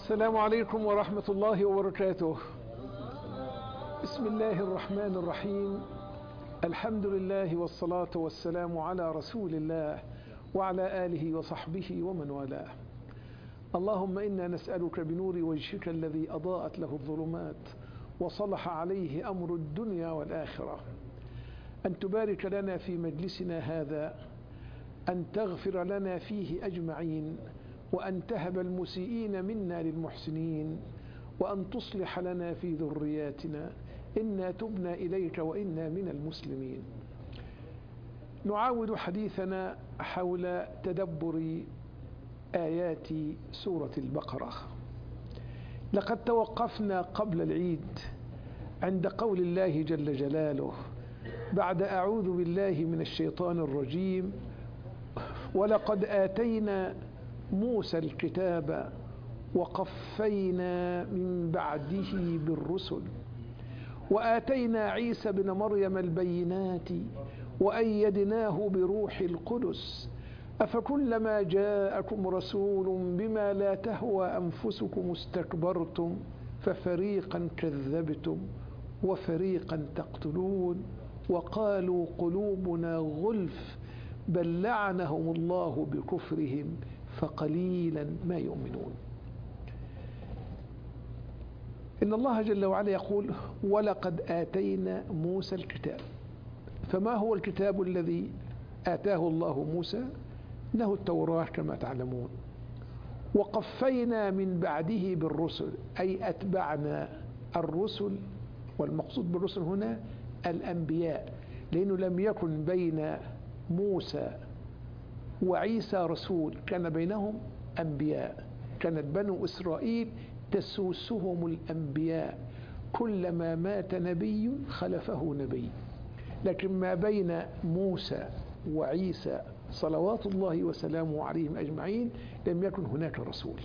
السلام عليكم ورحمة الله وبركاته. بسم الله الرحمن الرحيم. الحمد لله والصلاة والسلام على رسول الله وعلى آله وصحبه ومن والاه. اللهم إنا نسألك بنور وجهك الذي أضاءت له الظلمات وصلح عليه أمر الدنيا والآخرة أن تبارك لنا في مجلسنا هذا، أن تغفر لنا فيه أجمعين، وأن تهب المسيئين منا للمحسنين، وأن تصلح لنا في ذرياتنا، إنا تبنا إليك وإنا من المسلمين. نعاود حديثنا حول تدبر آيات سورة البقرة. لقد توقفنا قبل العيد عند قول الله جل جلاله بعد أعوذ بالله من الشيطان الرجيم: ولقد آتينا موسى الكتاب وقفينا من بعده بالرسل وآتينا عيسى بن مريم البينات وأيدناه بروح القدس أفكلما جاءكم رسول بما لا تهوى أنفسكم استكبرتم ففريقا كذبتم وفريقا تقتلون وقالوا قلوبنا غلف بل لعنهم الله بكفرهم فقليلا ما يؤمنون. إن الله جل وعلا يقول: ولقد آتينا موسى الكتاب. فما هو الكتاب الذي آتاه الله موسى؟ إنه التوراة كما تعلمون. وقفينا من بعده بالرسل، أي أتبعنا الرسل، والمقصود بالرسل هنا الأنبياء، لأنه لم يكن بين موسى وعيسى رسول، كان بينهم أنبياء. كانت بنو إسرائيل تسوسهم الأنبياء، كلما مات نبي خلفه نبي. لكن ما بين موسى وعيسى صلوات الله وسلامه عليهم أجمعين لم يكن هناك رسول.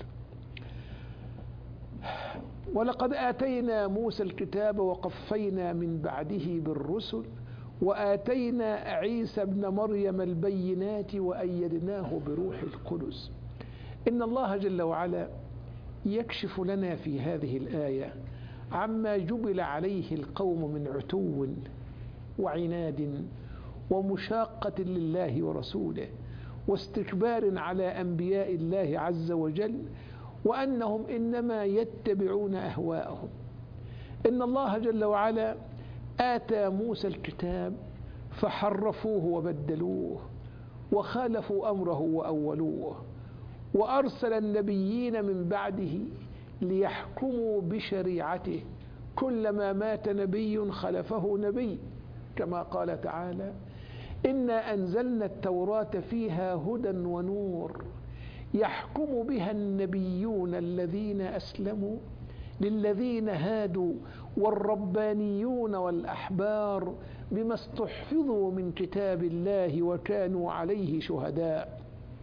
ولقد آتينا موسى الكتاب وقفينا من بعده بالرسل وآتينا عيسى ابن مريم البينات وأيدناه بروح القدس. إن الله جل وعلا يكشف لنا في هذه الآية عما جبل عليه القوم من عتو وعناد ومشاقة لله ورسوله واستكبار على أنبياء الله عز وجل، وأنهم إنما يتبعون أهواءهم. إن الله جل وعلا آتى موسى الكتاب فحرفوه وبدلوه وخالفوا أمره وأولوه، وأرسل النبيين من بعده ليحكموا بشريعته، كلما مات نبي خلفه نبي، كما قال تعالى: إنا أنزلنا التوراة فيها هدى ونور يحكم بها النبيون الذين أسلموا للذين هادوا والربانيون والأحبار بما استحفظوا من كتاب الله وكانوا عليه شهداء.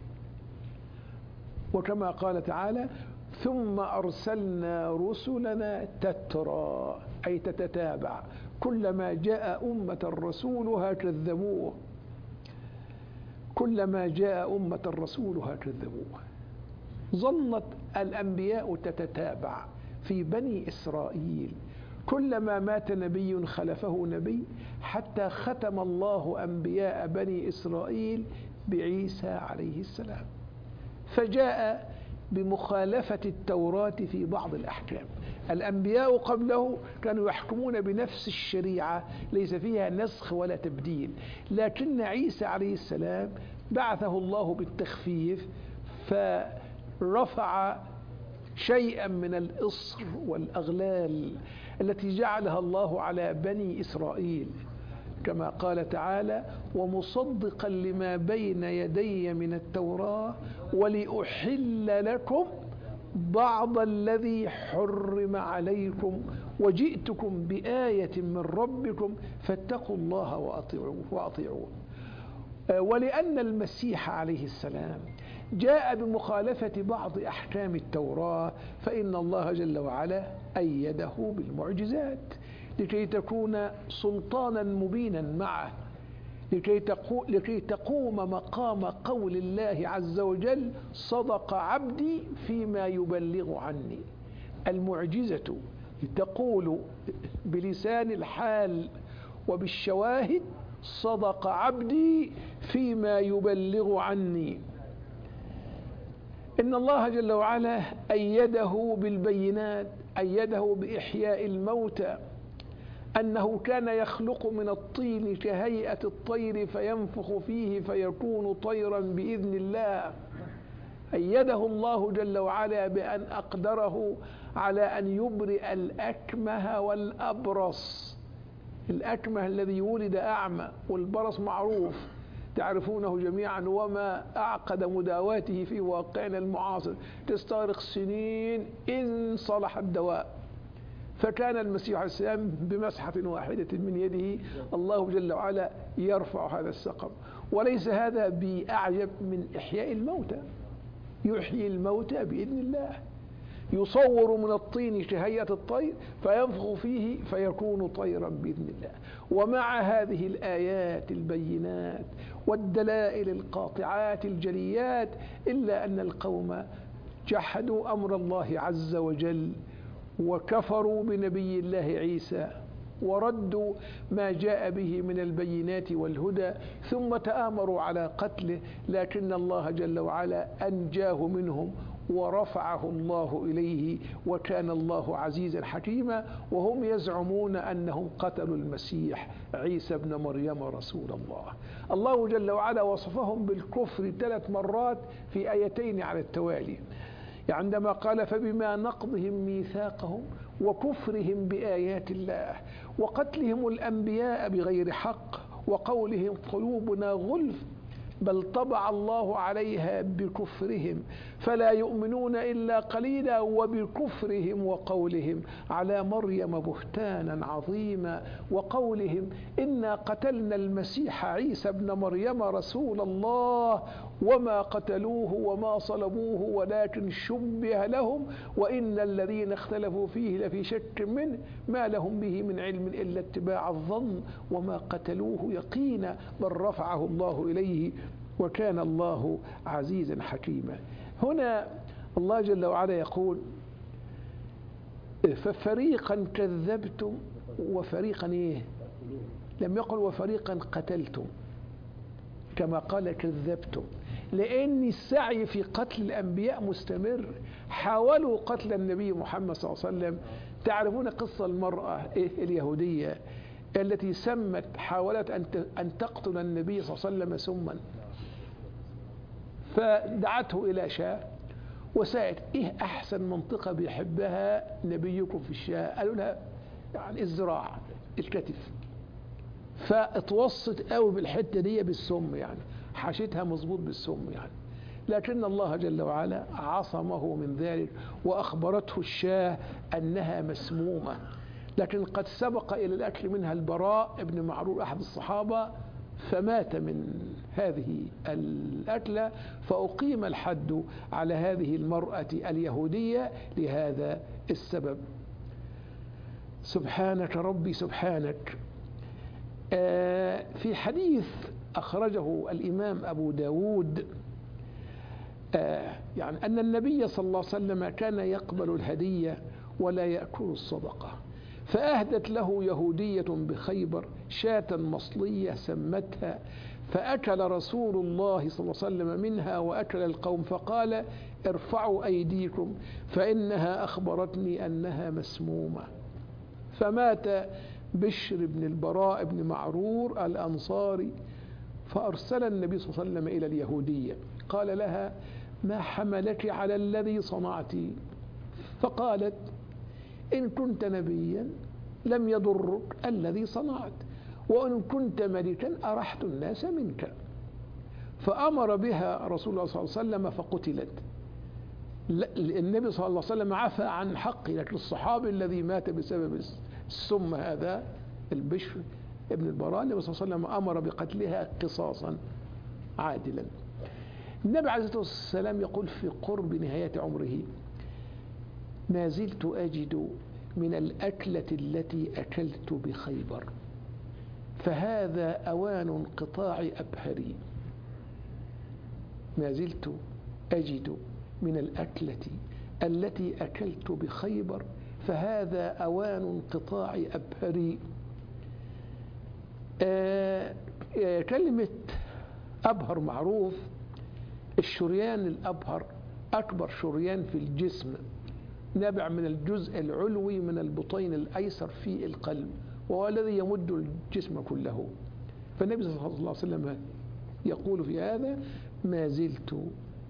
وكما قال تعالى: ثم أرسلنا رسلنا تترى، أي تتتابع، كلما جاء أمة رسولها كذبوه، كلما جاء أمة رسولها كذبوه. ظلت الأنبياء تتتابع في بني إسرائيل، كلما مات نبي خلفه نبي، حتى ختم الله أنبياء بني إسرائيل بعيسى عليه السلام، فجاء بمخالفة التوراة في بعض الأحكام. الأنبياء قبله كانوا يحكمون بنفس الشريعة ليس فيها نسخ ولا تبديل، لكن عيسى عليه السلام بعثه الله بالتخفيف، فرفع شيئا من الإصر والأغلال التي جعلها الله على بني إسرائيل، كما قال تعالى: ومصدقا لما بين يدي من التوراة ولأحل لكم بعض الذي حرم عليكم وجئتكم بآية من ربكم فاتقوا الله وأطيعون. ولأن المسيح عليه السلام جاء بمخالفة بعض أحكام التوراة، فإن الله جل وعلا أيده بالمعجزات لكي تكون سلطانا مبينا معه، لكي تقوم مقام قول الله عز وجل صدق عبدي فيما يبلغ عني. المعجزة تقول بلسان الحال وبالشواهد صدق عبدي فيما يبلغ عني. إن الله جل وعلا أيده بالبينات، أيده بإحياء الموتى، أنه كان يخلق من الطين كهيئة الطير فينفخ فيه فيكون طيرا بإذن الله. أيده الله جل وعلا بأن أقدره على أن يبرئ الأكمه والأبرص. الأكمه الذي ولد أعمى، والبرص معروف تعرفونه جميعا، وما أعقد مداواته في واقعنا المعاصر، تستغرق سنين إن صلح الدواء. فكان المسيح عليه السلام بمسحة واحدة من يده الله جل وعلا يرفع هذا السقم. وليس هذا بأعجب من إحياء الموتى، يحيي الموتى بإذن الله، يصور من الطين كهيئة الطير فينفخ فيه فيكون طيرا بإذن الله. ومع هذه الآيات البينات والدلائل القاطعات الجليات، إلا أن القوم جحدوا أمر الله عز وجل وكفروا بنبي الله عيسى وردوا ما جاء به من البينات والهدى، ثم تآمروا على قتله، لكن الله جل وعلا أنجاه منهم ورفعه الله إليه، وكان الله عزيزا حكيما. وهم يزعمون أنهم قتلوا المسيح عيسى ابن مريم رسول الله. الله جل وعلا وصفهم بالكفر 3 مرات في آيتين على التوالي، عندما قال فبما نقضهم ميثاقهم وكفرهم بآيات الله وقتلهم الأنبياء بغير حق وقولهم قلوبنا غلف بل طبع الله عليها بكفرهم فلا يؤمنون إلا قليلا وبكفرهم وقولهم على مريم بهتانا عظيما وقولهم إنا قتلنا المسيح عيسى ابن مريم رسول الله وما قتلوه وما صلبوه ولكن شبه لهم وإن الذين اختلفوا فيه لفي شك منه ما لهم به من علم إلا اتباع الظن وما قتلوه يقينا بل رفعه الله إليه وكان الله عزيزا حكيما. هنا الله جل وعلا يقول ففريقا كذبتم وفريقا ايه؟ لم يقل وفريقا قتلتم كما قال كذبتم، لأن السعي في قتل الأنبياء مستمر. حاولوا قتل النبي محمد صلى الله عليه وسلم. تعرفون قصة المرأة اليهودية التي حاولت أن تقتل النبي صلى الله عليه وسلم سما، فدعته إلى شاة وسألت إيه أحسن منطقة بيحبها نبيكم في الشاة؟ قالوا لها يعني الذراع الكتف، فاتوسط قوي بالحتة دي بالسم، يعني حاشتها مظبوط بالسم يعني. لكن الله جل وعلا عصمه من ذلك وأخبرته الشاة أنها مسمومة. لكن قد سبق إلى الأكل منها البراء ابن معرور أحد الصحابة فمات من هذه الأكلة، فأقيم الحد على هذه المرأة اليهودية لهذا السبب. سبحانك ربي سبحانك. في حديث أخرجه الإمام أبو داود يعني أن النبي صلى الله عليه وسلم كان يقبل الهدية ولا يأكل الصدقة، فأهدت له يهودية بخيبر شاة مصلية سمتها، فأكل رسول الله صلى الله عليه وسلم منها وأكل القوم، فقال ارفعوا أيديكم فإنها أخبرتني أنها مسمومة. فمات بشر بن البراء بن معرور الأنصاري، فأرسل النبي صلى الله عليه وسلم إلى اليهودية قال لها ما حملك على الذي صنعت؟ فقالت إن كنت نبيا لم يضرك الذي صنعت، وإن كنت ملكا أرحت الناس منك. فأمر بها رسول الله صلى الله عليه وسلم فقتلت. النبي صلى الله عليه وسلم عفى عن حقه، لكن الصحابي الذي مات بسبب السم هذا البشر ابن البراء النبي صلى الله عليه وسلم أمر بقتلها قصاصا عادلا. النبي عليه الصلاة والسلام يقول في قرب نهاية عمره ما زلت أجد من الأكلة التي أكلت بخيبر فهذا أوان انقطاع أبهري. ما زلت أجد من الأكلة التي أكلت بخيبر فهذا أوان انقطاع أبهري. كلمة أبهر معروف، الشريان الأبهر أكبر شريان في الجسم، نابع من الجزء العلوي من البطين الأيسر في القلب، وهو الذي يمد الجسم كله. فالنبي صلى الله عليه وسلم يقول في هذا: ما زلت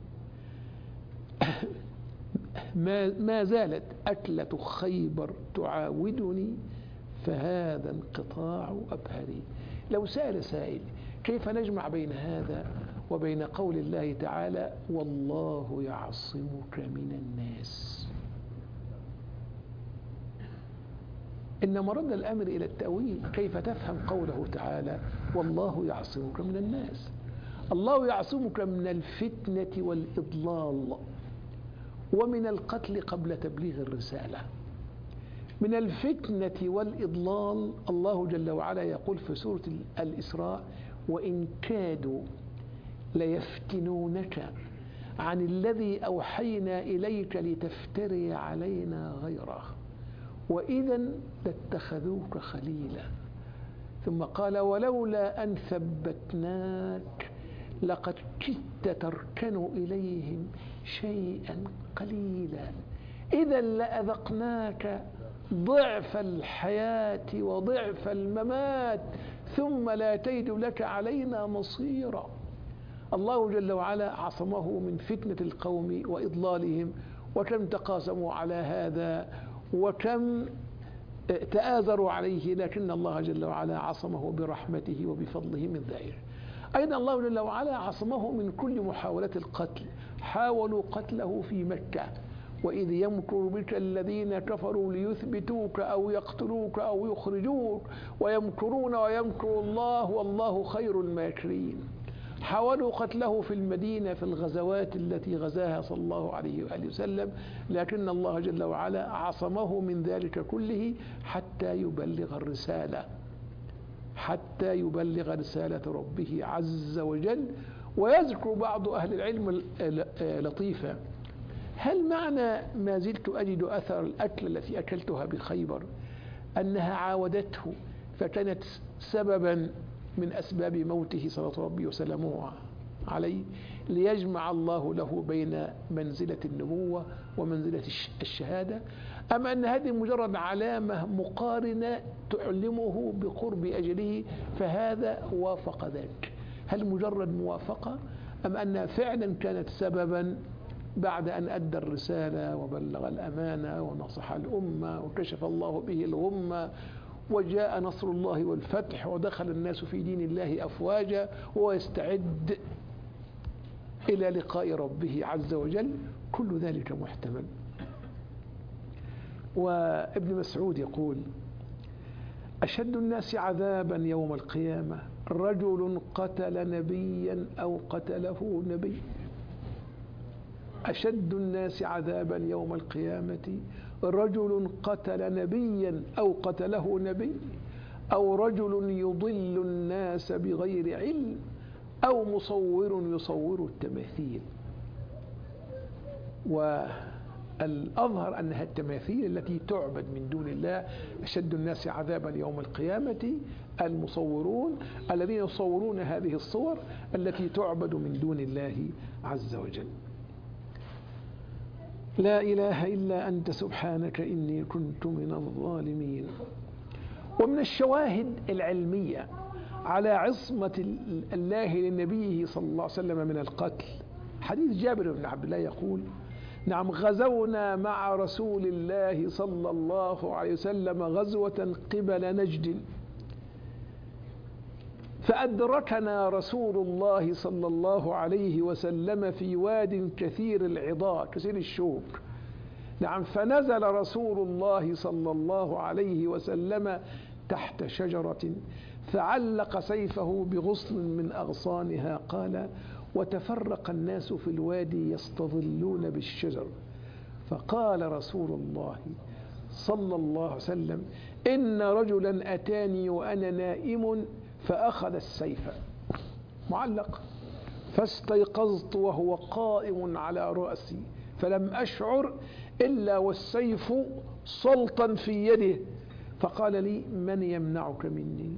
ما زالت أكلة خيبر تعاودني فهذا انقطاع أبهري. لو سأل سائل كيف نجمع بين هذا وبين قول الله تعالى: والله يعصمك من الناس؟ إن مرد الأمر إلى التأويل. كيف تفهم قوله تعالى: والله يعصمك من الناس؟ الله يعصمك من الفتنة والإضلال ومن القتل قبل تبليغ الرسالة. من الفتنة والإضلال الله جل وعلا يقول في سورة الإسراء: وإن كادوا ليفتنونك عن الذي أوحينا إليك لتفتري علينا غيره وإذا لاتخذوك خليلا. ثم قال: ولولا أن ثبتناك لقد كدت تركن إليهم شيئا قليلا إذا لأذقناك ضعف الحياة وضعف الممات ثم لا تجد لك علينا مصيرا. الله جل وعلا عصمه من فتنة القوم وإضلالهم، وكم تقاسموا على هذا وكم تآزروا عليه، لكن الله جل وعلا عصمه برحمته وبفضله من ذلك. أيضا الله جل وعلا عصمه من كل محاولة القتل. حاولوا قتله في مكة: وإذ يمكر بك الذين كفروا ليثبتوك أو يقتلوك أو يخرجوك ويمكرون ويمكر الله والله خير الماكرين. حاولوا قتله في المدينة في الغزوات التي غزاها صلى الله عليه وآله وسلم، لكن الله جل وعلا عصمه من ذلك كله حتى يبلغ الرسالة، حتى يبلغ رسالة ربه عز وجل. ويذكر بعض أهل العلم لطيفة: هل معنى ما زلت أجد أثر الأكل التي أكلتها بخيبر أنها عاودته فكانت سببا من أسباب موته صلى الله ربي وسلامه عليه، ليجمع الله له بين منزلة النبوة ومنزلة الشهادة، أم أن هذه مجرد علامة مقارنة تعلمه بقرب أجله فهذا وافق ذاك؟ هل مجرد موافقة أم أنها فعلا كانت سببا بعد أن أدى الرسالة وبلغ الأمانة ونصح الأمة وكشف الله به الغمة وجاء نصر الله والفتح ودخل الناس في دين الله أفواجا ويستعد إلى لقاء ربه عز وجل؟ كل ذلك محتمل. وابن مسعود يقول: أشد الناس عذابا يوم القيامة رجل قتل نبيا أو قتله نبي. أشد الناس عذابا يوم القيامة رجل قتل نبيا أو قتله نبي، أو رجل يضل الناس بغير علم، أو مصور يصور التماثيل. والأظهر أنها التماثيل التي تعبد من دون الله. أشد الناس عذابا يوم القيامة المصورون الذين يصورون هذه الصور التي تعبد من دون الله عز وجل. لا إله إلا أنت سبحانك إني كنت من الظالمين. ومن الشواهد العلمية على عصمة الله لنبيه صلى الله عليه وسلم من القتل حديث جابر بن عبد الله يقول: نعم، غزونا مع رسول الله صلى الله عليه وسلم غزوة قبل نجد، فأدركنا رسول الله صلى الله عليه وسلم في واد كثير العضاء كثير الشوك. نعم، فنزل رسول الله صلى الله عليه وسلم تحت شجرة فعلق سيفه بغصن من أغصانها. قال: وتفرق الناس في الوادي يستظلون بالشجر، فقال رسول الله صلى الله عليه وسلم: إن رجلا أتاني وأنا نائم فأخذ السيف معلق، فاستيقظت وهو قائم على رأسي، فلم أشعر إلا والسيف سلطا في يده، فقال لي: من يمنعك مني؟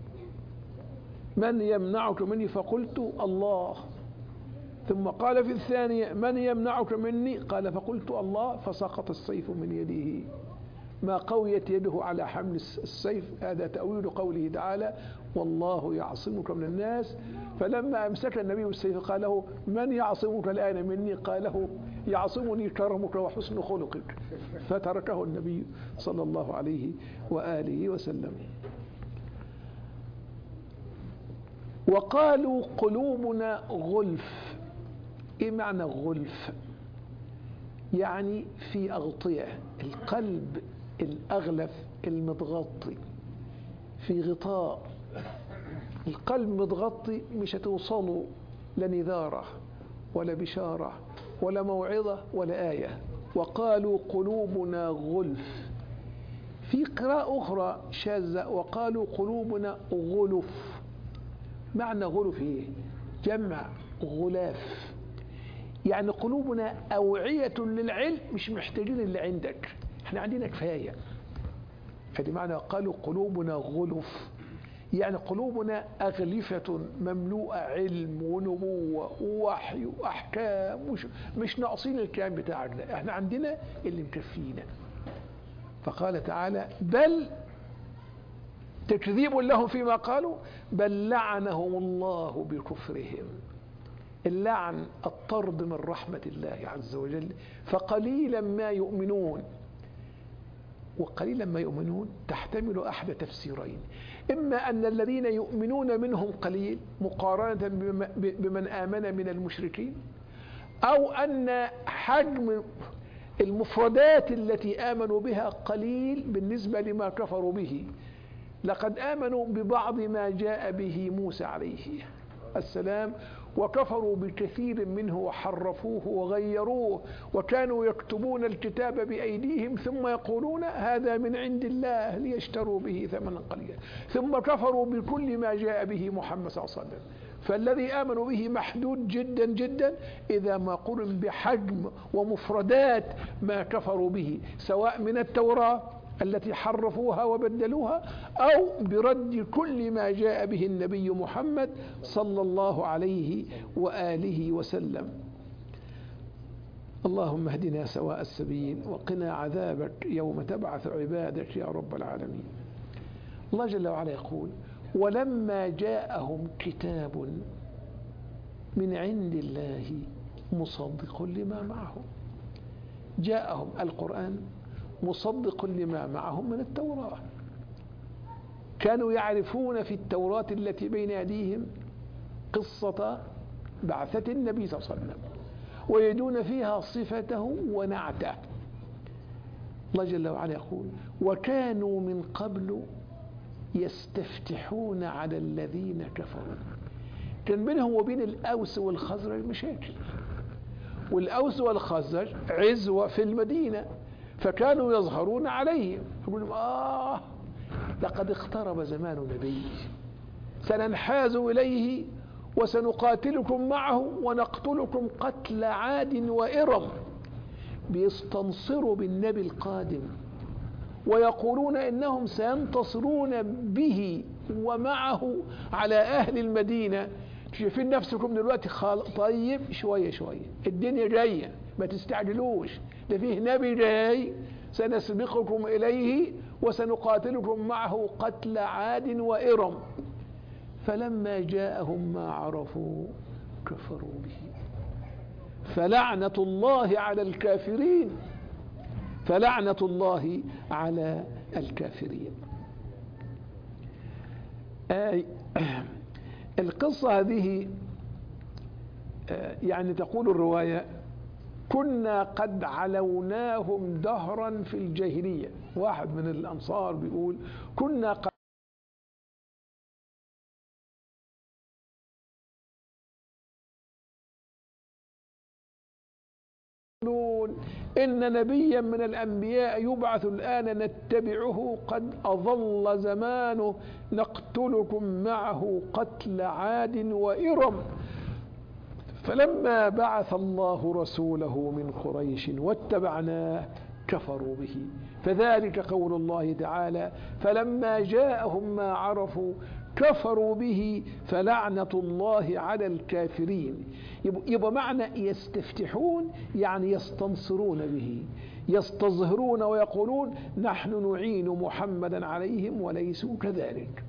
من يمنعك مني؟ فقلت: الله. ثم قال في الثانية: من يمنعك مني؟ قال: فقلت: الله. فسقط السيف من يده، ما قويت يده على حمل السيف. هذا تأويل قوله تعالى: والله يعصمك من الناس. فلما أمسك النبي السيف قال له: من يعصمك الآن مني؟ قال له: يعصمني كرمك وحسن خلقك. فتركه النبي صلى الله عليه وآله وسلم. وقالوا: قلوبنا غلف. إيه معنى غلف؟ يعني في أغطية، القلب الأغلف المتغطي في غطاء. القلب متغطي، مش هتوصلوا لنذارة ولا بشارة ولا موعظة ولا آية. وقالوا: قلوبنا غلف. في قراءة أخرى شاذة: وقالوا: قلوبنا غلف. معنى غلف إيه؟ جمع غلاف، يعني قلوبنا أوعية للعلم، مش محتاجين اللي عندك، احنا عندنا كفاية. هذه معنى قالوا قلوبنا غلف، يعني قلوبنا أغلفة مملوءة علم ونبوة ووحي وأحكام، مش ناقصين الكلام بتاعك ده، احنا عندنا اللي مكفينا. فقال تعالى: بل تكذيب لهم فيما قالوا، بل لعنهم الله بكفرهم. اللعن الطرد من رحمة الله عز وجل. فقليلا ما يؤمنون. وقليلا ما يؤمنون تحتمل أحد تفسيرين: إما أن الذين يؤمنون منهم قليل مقارنة بمن آمن من المشركين، أو أن حجم المفردات التي آمنوا بها قليل بالنسبة لما كفروا به. لقد آمنوا ببعض ما جاء به موسى عليه السلام، وكفروا بكثير منه وحرفوه وغيروه، وكانوا يكتبون الكتاب بأيديهم ثم يقولون هذا من عند الله ليشتروا به ثمنا قليلا، ثم كفروا بكل ما جاء به محمد صلى الله عليه وسلم. فالذي آمنوا به محدود جدا جدا إذا ما قرن بحجم ومفردات ما كفروا به، سواء من التوراة التي حرفوها وبدلوها، أو برد كل ما جاء به النبي محمد صلى الله عليه وآله وسلم. اللهم اهدنا سواء السبيل وقنا عذابك يوم تبعث عبادك يا رب العالمين. الله جل وعلا يقول: ولما جاءهم كتاب من عند الله مصدق لما معهم. جاءهم القرآن مصدق لما معهم من التوراة. كانوا يعرفون في التوراة التي بين أيديهم قصة بعثة النبي صلى الله عليه وسلم، ويجدون فيها صفته ونعته. الله جل وعلا يقول: وكانوا من قبل يستفتحون على الذين كفروا. كان بينهم وبين الأوس والخزرج مشاكل، والأوس والخزرج عزوة في المدينة، فكانوا يظهرون عليهم يقولون: لقد اقترب زمان نبي، سننحاز إليه وسنقاتلكم معه ونقتلكم قتل عاد وإرم. بيستنصروا بالنبي القادم ويقولون إنهم سينتصرون به ومعه على أهل المدينة. شايفين نفسكم دلوقتي طيب، شوية شوية الدنيا جاية، ما تستعجلوش، ده فيه نبي جاي سنسبقكم إليه وسنقاتلكم معه قتل عاد وإرم. فلما جاءهم ما عرفوا كفروا به، فلعنة الله على الكافرين، فلعنة الله على الكافرين. القصة هذه يعني تقول الرواية: كنا قد علوناهم دهرا في الجاهلية. واحد من الأنصار بيقول: كنا قد إن نبيا من الأنبياء يبعث الآن نتبعه قد أظل زمانه نقتلكم معه قتل عاد وإرم. فلما بعث الله رسوله من قريش واتبعناه كفروا به. فذلك قول الله تعالى: فلما جاءهم ما عرفوا كفروا به فلعنة الله على الكافرين. يبقى معنى يستفتحون يعني يستنصرون به، يستظهرون ويقولون نحن نعين محمدا عليهم وليسوا كذلك.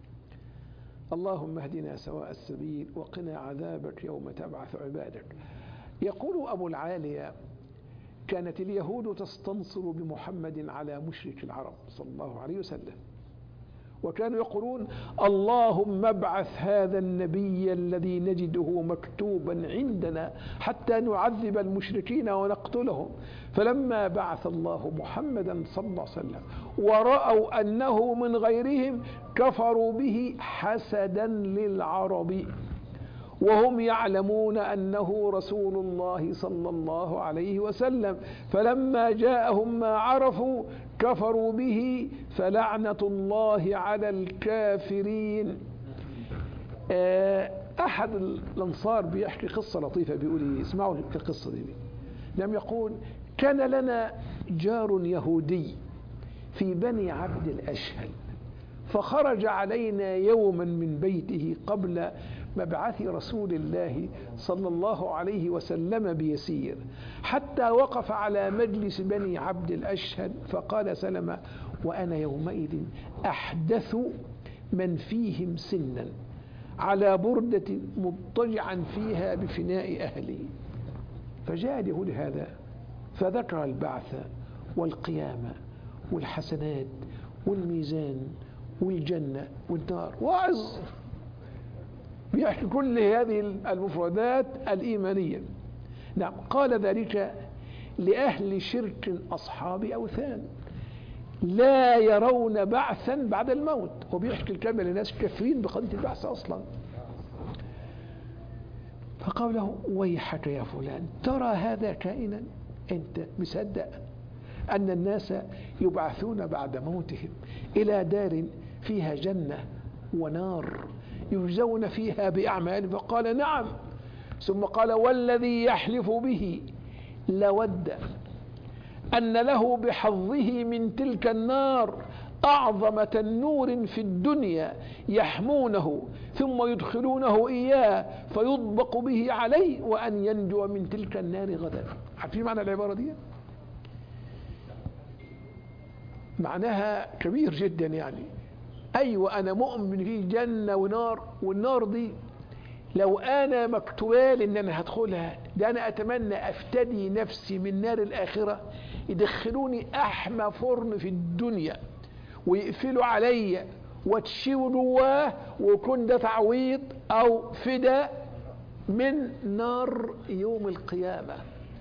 اللهم اهدنا سواء السبيل وقنا عذابك يوم تبعث عبادك. يقول أبو العالية: كانت اليهود تستنصر بمحمد على مشرك العرب صلى الله عليه وسلم، وكانوا يقولون اللهم ابعث هذا النبي الذي نجده مكتوبا عندنا حتى نعذب المشركين ونقتلهم. فلما بعث الله محمدا صلى الله عليه وسلم ورأوا أنه من غيرهم كفروا به حسدا للعرب، وهم يعلمون أنه رسول الله صلى الله عليه وسلم. فلما جاءهم ما عرفوا كفروا به فلعنة الله على الكافرين. أحد الأنصار بيحكي قصة لطيفة، بيقول اسمعوا القصة دي. لم يقول: كان لنا جار يهودي في بني عبد الأشهل، فخرج علينا يوما من بيته قبل مبعث رسول الله صلى الله عليه وسلم بيسير، حتى وقف على مجلس بني عبد الأشهل فقال سلمة: وأنا يومئذ أحدث من فيهم سنا على بردة مضطجعا فيها بفناء أهلي. فجاء اليهود هذا فذكر البعث والقيامة والحسنات والميزان والجنة والنار، واعظ بيحكي كل هذه المفردات الإيمانية. نعم، قال ذلك لأهل شرك أصحاب أوثان لا يرون بعثا بعد الموت. وبيحكي الكلام لناس كافرين بقضية البعث أصلا. فقال له: ويحك يا فلان، ترى هذا كائنا؟ أنت مصدق أن الناس يبعثون بعد موتهم إلى دار فيها جنة ونار يجزون فيها بأعمالهم؟ فقال: نعم. ثم قال: والذي يحلف به لود أن له بحظه من تلك النار أعظم تنور في الدنيا يحمونه ثم يدخلونه إياه فيطبق به عليه وأن ينجو من تلك النار غدا. عارفين معنى العبارة دي؟ معناها كبير جدا. يعني أيوة، أنا مؤمن في جنة ونار، والنار دي لو أنا مكتوبال إن أنا هدخلها، ده أنا أتمنى أفتدي نفسي من نار الآخرة، يدخلوني أحمى فرن في الدنيا ويقفلوا عليا وتشيوا جواه، ويكون ده تعويض أو فداء من نار يوم القيامة.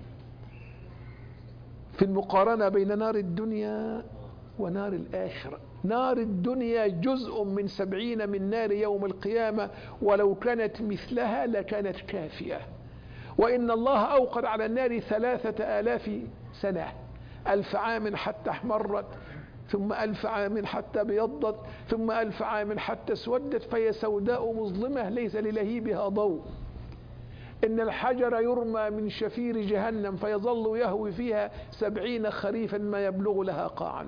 في المقارنة بين نار الدنيا ونار الآخرة، نار الدنيا جزء من 70 من نار يوم القيامة، ولو كانت مثلها لكانت كافية. وإن الله أوقد على النار 3000 سنة، 1000 عام حتى احمرت، ثم 1000 عام حتى ابيضت، ثم 1000 عام حتى اسودت، فهي سوداء مظلمة ليس للهيبها ضوء. إن الحجر يرمى من شفير جهنم فيظل يهوي فيها 70 خريفا ما يبلغ لها قاعا.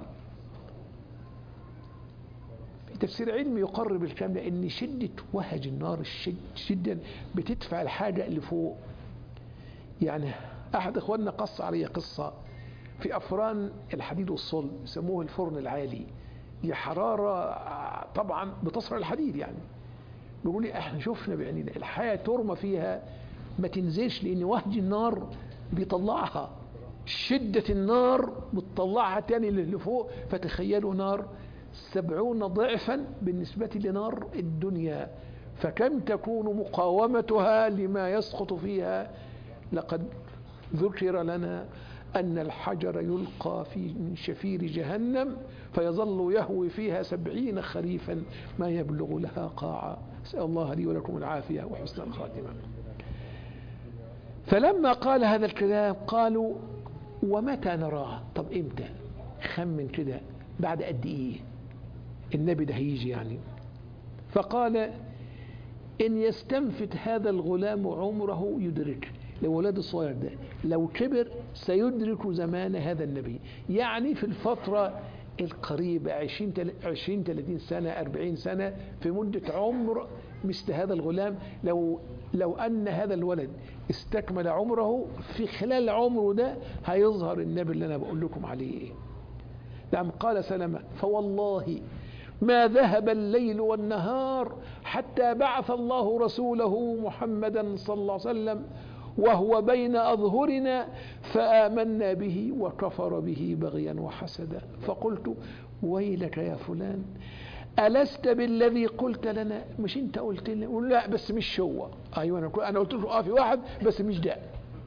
في تفسير علمي يقرب الكلام ده إن شدة وهج النار شدة بتدفع الحاجة اللي فوق. يعني أحد إخواننا قص علي قصة في أفران الحديد والصلب، يسموه الفرن العالي، دي حرارة طبعا بتصل الحديد. يعني بيقول لي احنا شفنا بعينينا الحياة ترمى فيها ما تنزلش، لأن وهج النار بيطلعها، شدة النار بتطلعها تاني اللي فوق. فتخيلوا نار 70 ضعفا بالنسبة لنار الدنيا، فكم تكون مقاومتها لما يسقط فيها. لقد ذكر لنا أن الحجر يلقى من شفير جهنم فيظل يهوي فيها 70 خريفا ما يبلغ لها قاعا. أسأل الله لي ولكم العافية وحسن الخاتمة. فلما قال هذا الكلام قالوا ومتى نراه؟ طب امتى؟ خمن كده بعد قد ايه النبي ده هيجي يعني. فقال إن يستنفت هذا الغلام عمره يدرك. لو ولاد الصغير ده لو كبر سيدرك زمان هذا النبي، يعني في الفترة القريبة 20-30 سنة 40 سنة، في مدة عمر مثل هذا الغلام. لو أن هذا الولد استكمل عمره، في خلال عمره ده هيظهر النبي اللي أنا بقول لكم عليه. نعم. قال سلمة فوالله ما ذهب الليل والنهار حتى بعث الله رسوله محمدا صلى الله عليه وسلم وهو بين أظهرنا فآمنا به وكفر به بغيا وحسدا. فقلت ويلك يا فلان ألست بالذي قلت لنا؟ مش انت قلت لنا؟ لا بس مش هو. ايوه انا قلت له في واحد بس مش ده،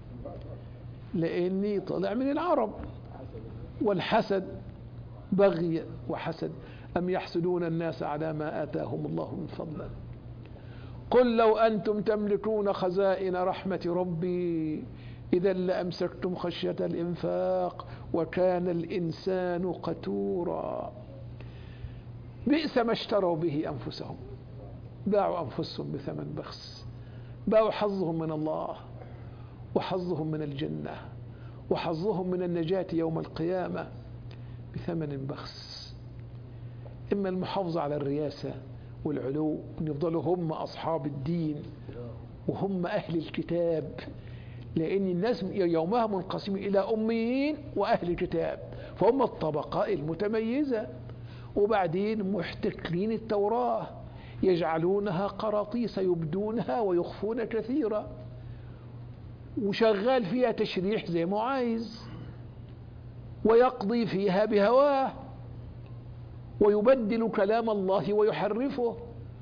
لاني طلع من العرب. والحسد بغي وحسد، أم يحسدون الناس على ما آتاهم الله من فضله. قل لو أنتم تملكون خزائن رحمة ربي إذا لأمسكتم خشية الإنفاق وكان الإنسان قتورا. بئس ما اشتروا به أنفسهم، باعوا أنفسهم بثمن بخس، باعوا حظهم من الله وحظهم من الجنة وحظهم من النجاة يوم القيامة بثمن بخس. إما المحافظة على الرياسة والعلو، أن يفضلوا هم أصحاب الدين وهم أهل الكتاب، لأن الناس يومها منقسم إلى أميين وأهل كتاب، فهم الطبقة المتميزة. وبعدين محتكرين التوراة يجعلونها قراطيس يبدونها ويخفون كثيرا، وشغال فيها تشريح زي ما عايز، ويقضي فيها بهواه، ويبدل كلام الله ويحرفه،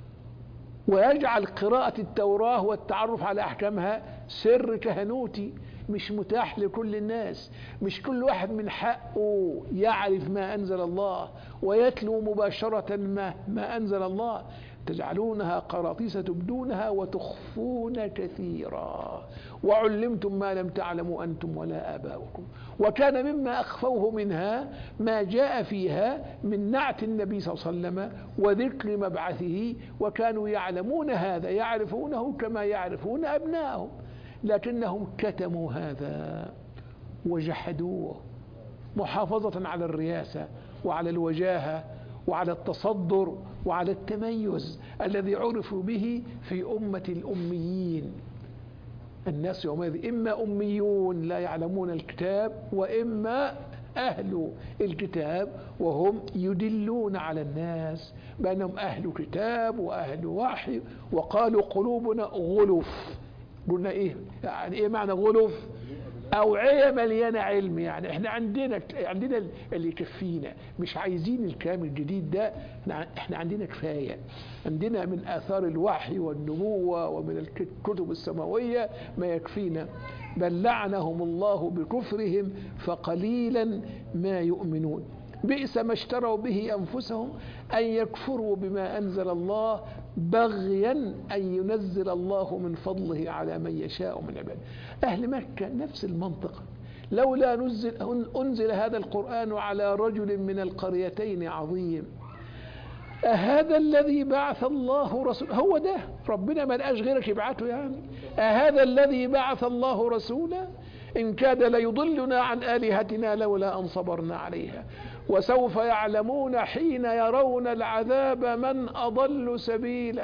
ويجعل قراءة التوراة والتعرف على أحكامها سر كهنوتي مش متاح لكل الناس. مش كل واحد من حقه يعرف ما أنزل الله ويتلو مباشرة ما أنزل الله. تجعلونها قراطيس تبدونها وتخفون كثيرا وعلمتم ما لم تعلموا أنتم ولا آباؤكم. وكان مما أخفوه منها ما جاء فيها من نعت النبي صلى الله عليه وسلم وذكر مبعثه، وكانوا يعلمون هذا، يعرفونه كما يعرفون أبنائهم، لكنهم كتموا هذا وجحدوه محافظة على الرياسة وعلى الوجاهة وعلى التصدر وعلى التميز الذي عرفوا به في أمة الأميين. الناس يومئذ إما أميون لا يعلمون الكتاب، وإما أهل الكتاب وهم يدلون على الناس بأنهم أهل كتاب وأهل وحي. وقالوا قلوبنا غلف. قلنا إيه يعني؟ إيه معنى غلف؟ أوعية مليانة علم. يعني احنا عندنا اللي يكفينا، مش عايزين الكلام الجديد ده. احنا عندنا كفاية، عندنا من آثار الوحي والنبوة ومن الكتب السماوية ما يكفينا. بل لعنهم الله بكفرهم فقليلا ما يؤمنون. بئس ما اشتروا به أنفسهم أن يكفروا بما أنزل الله بغيا أن ينزل الله من فضله على من يشاء من عباده. أهل مكة نفس المنطق. لولا أنزل هذا القرآن على رجل من القريتين عظيم أهذا الذي بعث الله رسوله. هو ده ربنا ما لقاش غيرك يبعته يعني. أهذا الذي بعث الله رسوله إن كاد ليضلنا عن آلهتنا لولا أن صبرنا عليها وسوف يعلمون حين يرون العذاب من أضل سبيلا.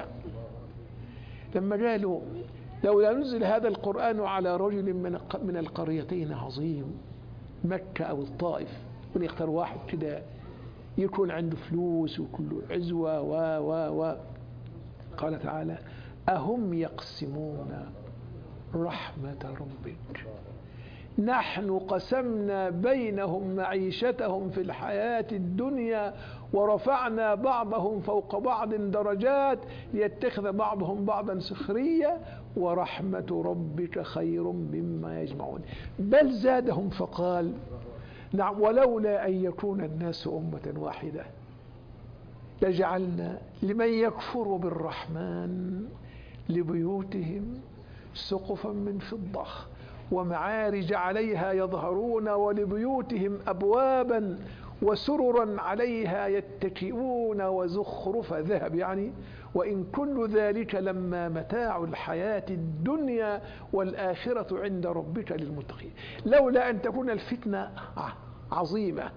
لما قالوا لولا نزل هذا القرآن على رجل من القريتين عظيم، مكة أو الطائف، ونختار واحد كده يكون عنده فلوس وكله عزوة و قال تعالى أهم يقسمون رحمة ربك نحن قسمنا بينهم معيشتهم في الحياة الدنيا ورفعنا بعضهم فوق بعض درجات ليتخذ بعضهم بعضا سخريا ورحمة ربك خير مما يجمعون. بل زادهم فقال نعم ولولا أن يكون الناس أمة واحدة لجعلنا لمن يكفر بالرحمن لبيوتهم سقفا من فضة ومعارج عليها يظهرون ولبيوتهم أبوابا وسررا عليها يتكئون وزخرف ذهب يعني وإن كل ذلك لما متاع الحياة الدنيا والآخرة عند ربك للمتقين. لولا أن تكون الفتنة عظيمة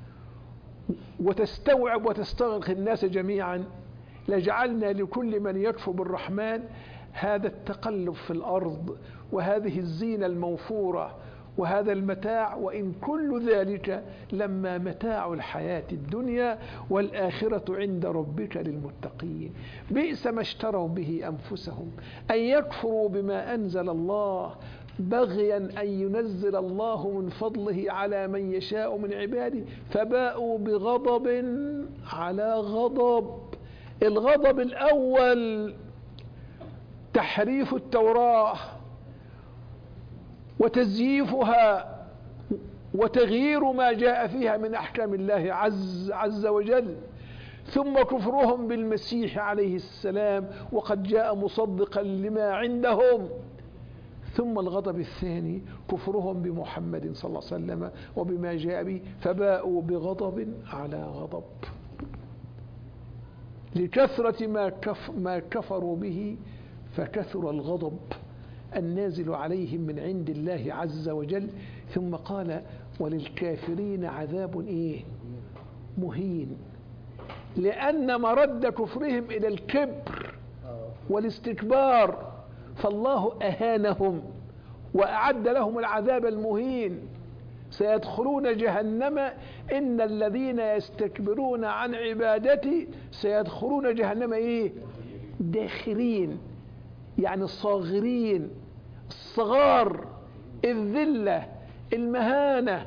وتستوعب وتستغرق الناس جميعا لجعلنا لكل من يكفر بالرحمن هذا التقلب في الأرض وهذه الزينة الموفورة وهذا المتاع، وإن كل ذلك لما متاع الحياة الدنيا والآخرة عند ربك للمتقين. بئس ما اشتروا به أنفسهم أن يكفروا بما أنزل الله بغيا أن ينزل الله من فضله على من يشاء من عباده فباءوا بغضب على غضب. الغضب الأول تحريف التوراة وتزييفها وتغيير ما جاء فيها من أحكام الله عز وجل، ثم كفرهم بالمسيح عليه السلام وقد جاء مصدقا لما عندهم، ثم الغضب الثاني كفرهم بمحمد صلى الله عليه وسلم وبما جاء به فباءوا بغضب على غضب. لكثرة ما كفروا به فكثر الغضب النازل عليهم من عند الله عز وجل. ثم قال وللكافرين عذاب مهين، لأن مرد كفرهم إلى الكبر والاستكبار فالله أهانهم وأعد لهم العذاب المهين. سيدخلون جهنم إن الذين يستكبرون عن عبادتي سيدخلون جهنم داخرين، يعني الصاغرين، الصغار، الذلة، المهانة.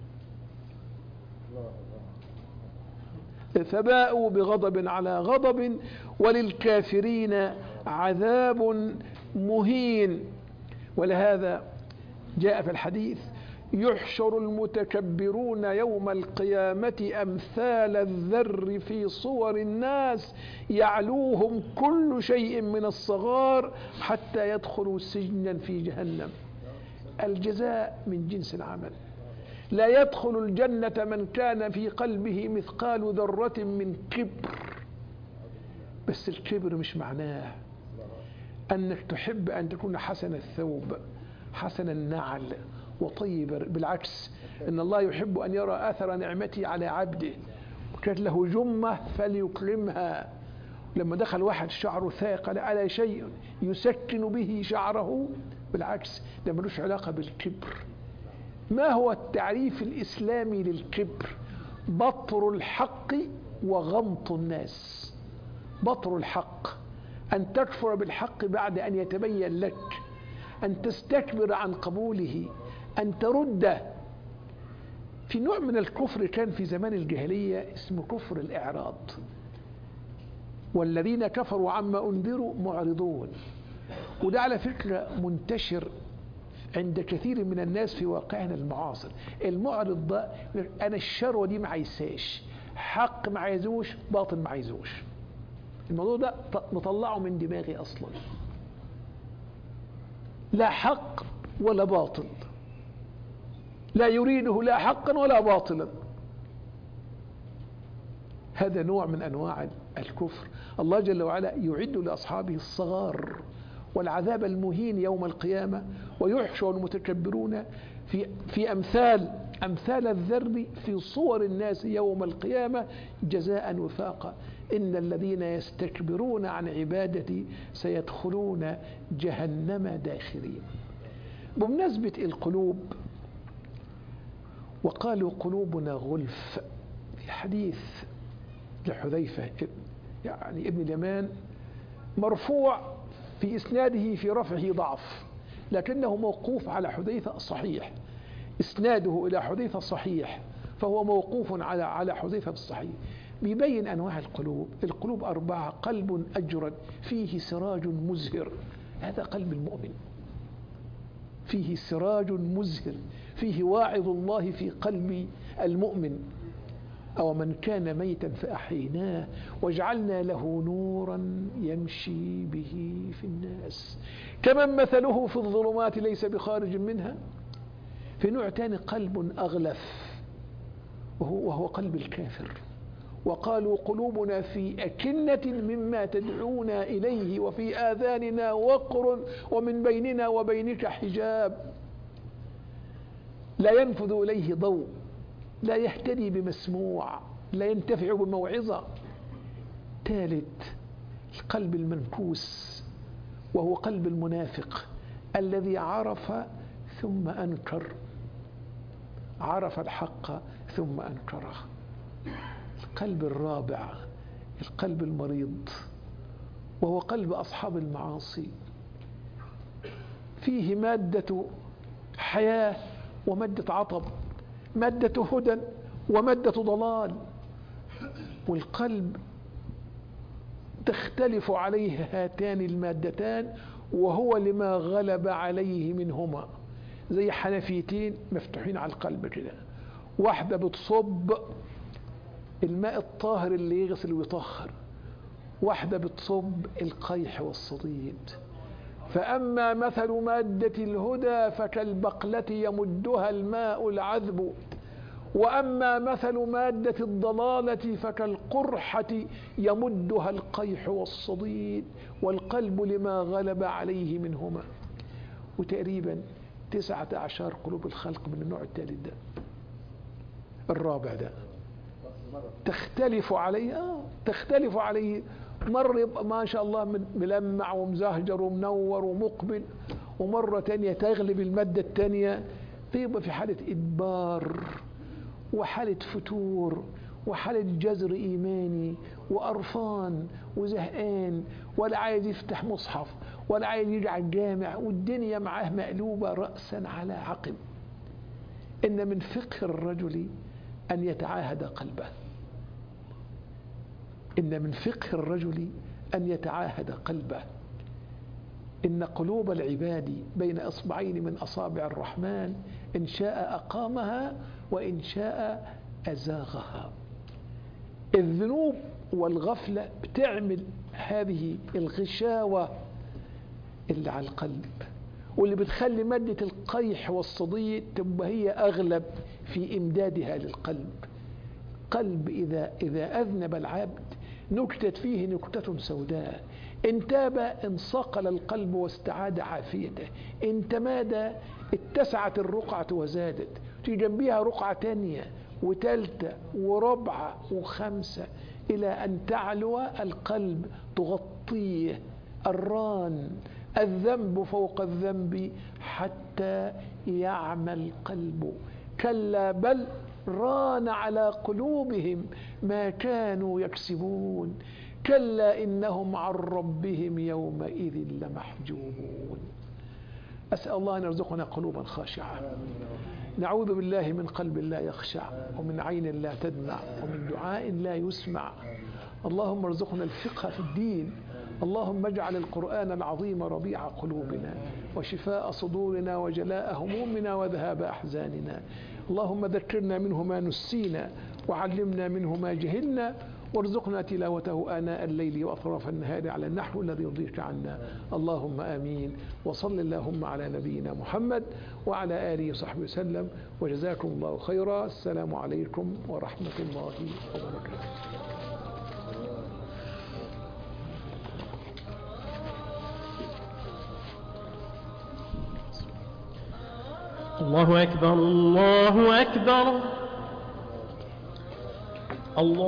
فباءوا بغضب على غضب وللكافرين عذاب مهين. ولهذا جاء في الحديث يحشر المتكبرون يوم القيامة أمثال الذر في صور الناس يعلوهم كل شيء من الصغار حتى يدخلوا سجنا في جهنم. الجزاء من جنس العمل. لا يدخل الجنة من كان في قلبه مثقال ذرة من كبر. بس الكبر مش معناه أنك تحب أن تكون حسن الثوب حسن النعل وطيب، بالعكس إن الله يحب أن يرى أثر نعمتي على عبده. كانت له جمة فليكرمها. لما دخل واحد شعره ثاقل على شيء يسكن به شعره، بالعكس ده ملوش علاقة بالكبر. ما هو التعريف الإسلامي للكبر؟ بطر الحق وغمط الناس. بطر الحق أن تكفر بالحق بعد أن يتبين لك، أن تستكبر عن قبوله، أن ترده. في نوع من الكفر كان في زمان الجاهلية اسمه كفر الإعراض. والذين كفروا عما أنذروا معرضون. وده على فكرة منتشر عند كثير من الناس في واقعنا المعاصر. المعرض ده أنا الشروة دي ما عايزاش، حق ما عايزوش، باطل ما عايزوش. الموضوع ده نطلعه من دماغي أصلا. لا حق ولا باطل، لا يريده لا حقا ولا باطلا. هذا نوع من أنواع الكفر. الله جل وعلا يعد لأصحابه الصغار والعذاب المهين يوم القيامة. ويحشر المتكبرون في أمثال الذر في صور الناس يوم القيامة جزاء وفاقا إن الذين يستكبرون عن عبادتي سيدخلون جهنم داخرين. بمناسبة القلوب، وقالوا قلوبنا غلف، في حديث لحذيفة يعني ابن اليمان مرفوع في إسناده في رفعه ضعف، لكنه موقوف على حذيفة صحيح. إسناده إلى حذيفة صحيح، فهو موقوف على حذيفة الصحيح. بيبين أنواع القلوب. القلوب 4: قلب أجرد فيه سراج مزهر، هذا قلب المؤمن. فيه سراج مزهر، فيه واعظ الله في قلب المؤمن. أو من كان ميتا فأحييناه وجعلنا له نورا يمشي به في الناس كمن مثله في الظلمات ليس بخارج منها. في نوع تاني قلب أغلف وهو قلب الكافر، وقالوا قلوبنا في أكنة مما تدعونا إليه وفي آذاننا وقر ومن بيننا وبينك حجاب لا ينفذ إليه ضوء، لا يهتدي بمسموع، لا ينتفع بموعظة. ثالث القلب المنكوس وهو قلب المنافق الذي عرف ثم أنكر، عرف الحق ثم أنكره. القلب الرابع القلب المريض وهو قلب أصحاب المعاصي، فيه مادة حياة ومادة عطب، مادة هدى ومادة ضلال، والقلب تختلف عليه هاتان المادتان وهو لما غلب عليه منهما. زي حنفيتين مفتوحين على القلب كده، واحدة بتصب الماء الطاهر اللي يغسل ويطهر، واحدة بتصب القيح والصديد. فأما مثل مادة الهدى فكالبقلة يمدها الماء العذب، وأما مثل مادة الضلالة فكالقرحة يمدها القيح والصديد، والقلب لما غلب عليه منهما. وتقريبا 19 قلوب الخلق من النوع الثالث ده. الرابع ده تختلف عليه مرة يبقى ما شاء الله ملمع ومزهجر ومنور ومقبل، ومرة تانية تغلب المادة التانية فيبقى في حالة إدبار وحالة فتور وحالة جزر إيماني وقرفان وزهقان، ولا عايز يفتح مصحف ولا عايز يجي على الجامع، والدنيا معاه مقلوبة رأسا على عقب. إن من فقه الرجل أن يتعاهد قلبه، إن من فقه الرجل أن يتعاهد قلبه. إن قلوب العباد بين إصبعين من أصابع الرحمن، إن شاء أقامها وإن شاء أزاغها. الذنوب والغفلة بتعمل هذه الغشاوة اللي على القلب، واللي بتخلي مادة القيح والصديد تبقى هي أغلب في إمدادها للقلب. قلب إذا أذنب العبد نكتت فيه نكتة سوداء، إن تاب انصقل القلب واستعاد عافيته، إن تمادى اتسعت الرقعة وزادت، تيجي جنبيها رقعة تانية وثالثة وربعة وخمسة إلى أن تعلو القلب تغطيه الران، الذنب فوق الذنب حتى يعمى القلب. كلا بل ران على قلوبهم ما كانوا يكسبون، كلا إنهم عن ربهم يومئذ لمحجوبون. أسأل الله أن يرزقنا قلوبا خاشعة، نعوذ بالله من قلب لا يخشع، ومن عين لا تدمع، ومن دعاء لا يسمع. اللهم ارزقنا الفقه في الدين، اللهم اجعل القرآن العظيم ربيع قلوبنا وشفاء صدورنا وجلاء همومنا وذهاب أحزاننا. اللهم ذكرنا منه ما نسينا وعلمنا منه ما جهلنا، وارزقنا تلاوته آناء الليل وأطراف النهار على النحو الذي يرضيك عنا. اللهم آمين. وصل اللهم على نبينا محمد وعلى آله وصحبه وسلم، وجزاكم الله خيرا. السلام عليكم ورحمة الله وبركاته. الله أكبر الله أكبر الله.